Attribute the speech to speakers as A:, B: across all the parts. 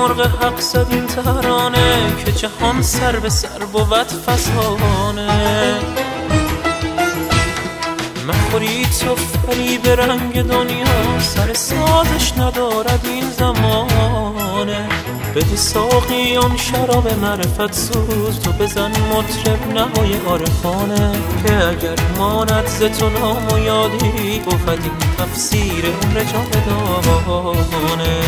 A: مرغ حق زد این ترانه که جهان سر به سر بود فسانه. مخوری تو فریب رنگ دنیا، سر سازش ندارد این زمانه. بده ساقی آن شراب معرفت سوز، تو بزن مطرب نوای عارفانه. که اگر ماند ز تو نام و یادی، بود این تفسیر عمر جاودانه.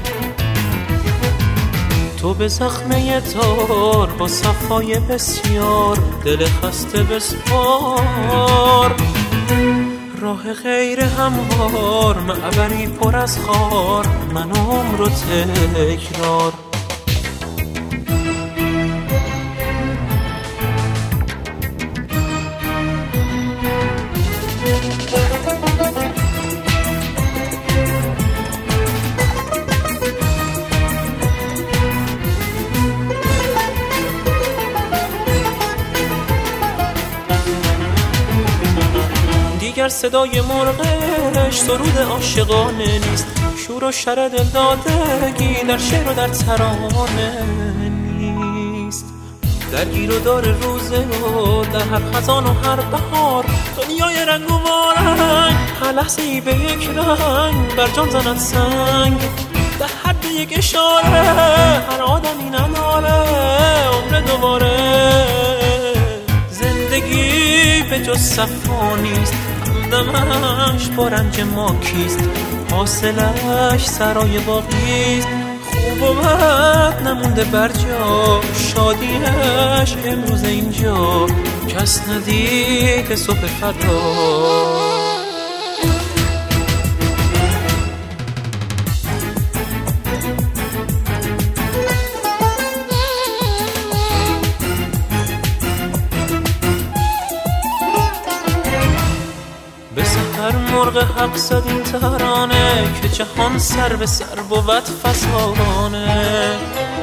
A: تو به زخمه تار با صفای بسیار، دل خسته بسپار. راه غیر هموار، معبری پر از خار، من عمر و تکرار. دیگر صدای مرغش سرود عاشقانه نیست، شور و شر دلدادگی در شعر و در ترانه نیست. درگیر و دار روزه و در هر خزان و هر بهار، دنیای رنگ و وارنگ هر لحظه ای به یک رنگ بر جان زند سنگ. در حد یک اشاره هر آدمی نداره عمر دوباره. زندگی به جز صفا نیست، همدمش با رنج ما کیست. حاصلش سرای باقیست، خوب و بد نمونده بر جا. شادیش امروز اینجا، کس ندید صبح فردا. هر مرغ حق زد این ترانه که جهان سر به سر بود فسانه.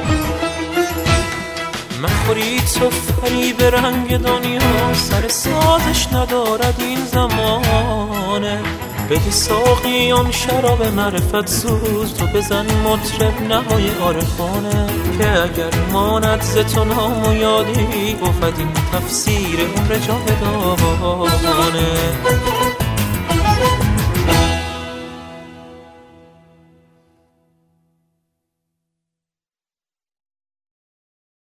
A: مخوری تو فریب رنگ دنیا، سر سازش ندارد این زمانه. بده ساقی آن شراب معرفت سوز، تو بزن مطرب نوای عارفانه. که اگر ماند ز تو نام و یادی، بود این تفسیر عمر جاودانه.